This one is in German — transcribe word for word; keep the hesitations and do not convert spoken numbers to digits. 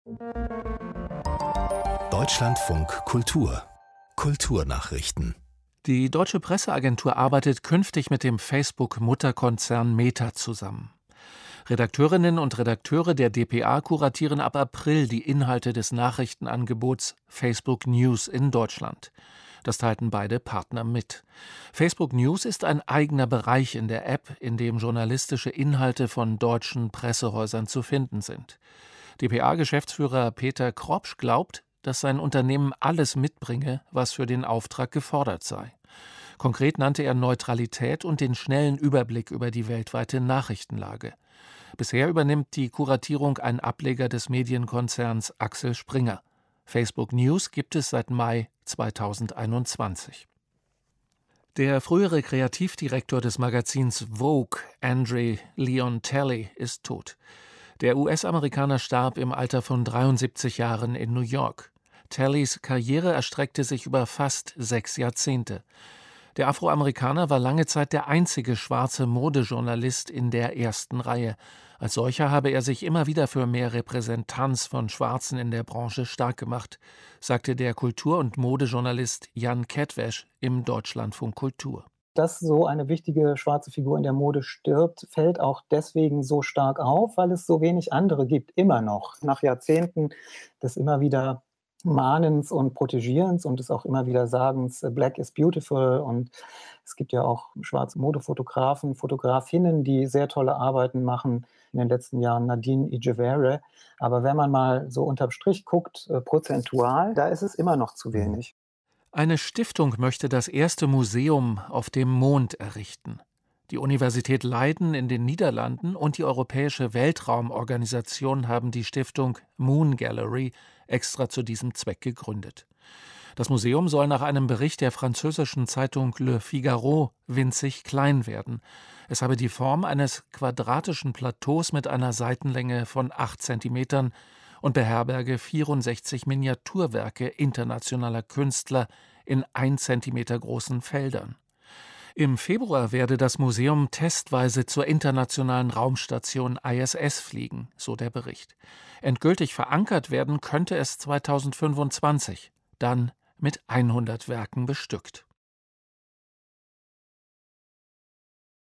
Deutschlandfunk Kultur Kulturnachrichten. Die Deutsche Presseagentur arbeitet künftig mit dem Facebook-Mutterkonzern Meta zusammen. Redakteurinnen und Redakteure der d p a kuratieren ab April die Inhalte des Nachrichtenangebots Facebook News in Deutschland. Das teilten beide Partner mit. Facebook News ist ein eigener Bereich in der App, in dem journalistische Inhalte von deutschen Pressehäusern zu finden sind. d p a-Geschäftsführer Peter Kropsch glaubt, dass sein Unternehmen alles mitbringe, was für den Auftrag gefordert sei. Konkret nannte er Neutralität und den schnellen Überblick über die weltweite Nachrichtenlage. Bisher übernimmt die Kuratierung ein Ableger des Medienkonzerns Axel Springer. Facebook News gibt es seit Mai zweitausendeinundzwanzig. Der frühere Kreativdirektor des Magazins Vogue, Andre Leon Talley, ist tot. Der U S-Amerikaner starb im Alter von dreiundsiebzig Jahren in New York. Talleys Karriere erstreckte sich über fast sechs Jahrzehnte. Der Afroamerikaner war lange Zeit der einzige schwarze Modejournalist in der ersten Reihe. Als solcher habe er sich immer wieder für mehr Repräsentanz von Schwarzen in der Branche stark gemacht, sagte der Kultur- und Modejournalist Jan Kettwesch im Deutschlandfunk Kultur. Dass so eine wichtige schwarze Figur in der Mode stirbt, fällt auch deswegen so stark auf, weil es so wenig andere gibt, immer noch. Nach Jahrzehnten des immer wieder Mahnens und Protegierens und des auch immer wieder Sagens, Black is beautiful. Und es gibt ja auch schwarze Modefotografen, Fotografinnen, die sehr tolle Arbeiten machen. In den letzten Jahren Nadine Ijevere. Aber wenn man mal so unterm Strich guckt, äh, prozentual, da ist es immer noch zu wenig. Eine Stiftung möchte das erste Museum auf dem Mond errichten. Die Universität Leiden in den Niederlanden und die Europäische Weltraumorganisation haben die Stiftung Moon Gallery extra zu diesem Zweck gegründet. Das Museum soll nach einem Bericht der französischen Zeitung Le Figaro winzig klein werden. Es habe die Form eines quadratischen Plateaus mit einer Seitenlänge von acht Zentimetern und beherberge vierundsechzig Miniaturwerke internationaler Künstler in ein Zentimeter großen Feldern. Im Februar werde das Museum testweise zur internationalen Raumstation I S S fliegen, so der Bericht. Endgültig verankert werden könnte es zweitausendfünfundzwanzig, dann mit hundert Werken bestückt.